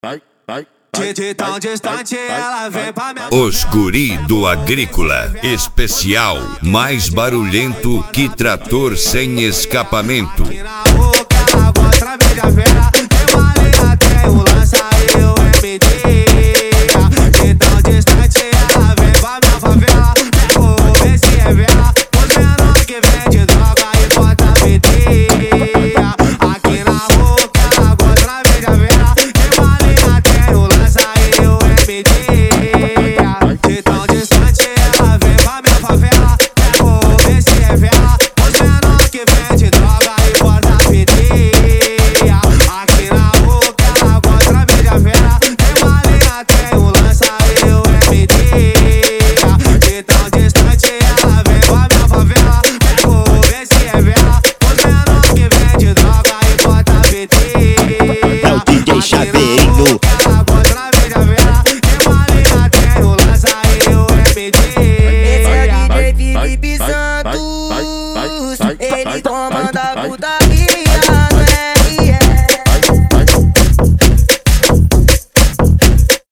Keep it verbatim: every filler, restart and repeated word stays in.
De tão distante ela vem pra minha... Os guri do Agrícola Especial, mais barulhento que trator sem escapamento. Aqui na boca, ela contra a mídia vera. Tem uma linha, tem um lança e o M D. De tão distante ela vem pra minha favela. Pego ver se é vela. Os menores que vende droga e bota P T. Aqui na boca, ela contra a mídia vera. Tem uma linha, tem um lança e o M D. De tão distante ela vem pra minha favela. Pego ver se é vela. Os menores que vende droga e bota P T. Aqui na boca, ela contra a mídia vera. Tem uma linha, tem um lança e o M D. De tão distante ela vem pra minha favela. Pego ver se é vela. Os menores que vende droga e bota P T. É o D J Chaveirinho. Ela contra a mídia vera. Tem uma linha, tem um lança e o M D. Esse é o D J Felipe Santos, ele comanda